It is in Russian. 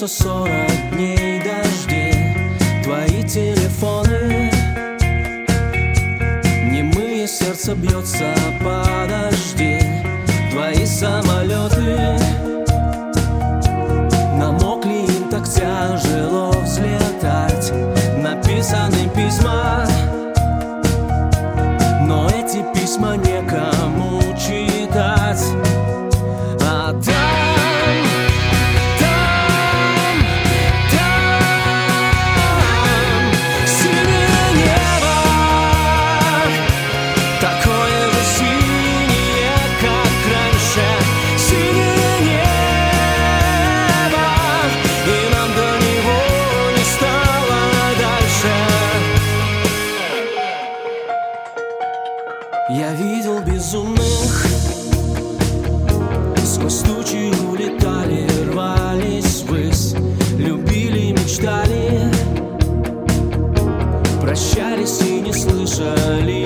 длится 40 дней дожди. Твои телефоны, немые, сердце бьется, подожди. Твои самолеты намокли, им так тяжело взлетать. Написаны письма, но эти письма некому читать. А синее небо, такое же синее, как раньше. Синее небо, и нам до него не стало дальше. Я видел безумных, сквозь тучи улетали, рвались ввысь. Любили, мечтали, прощались и не слышали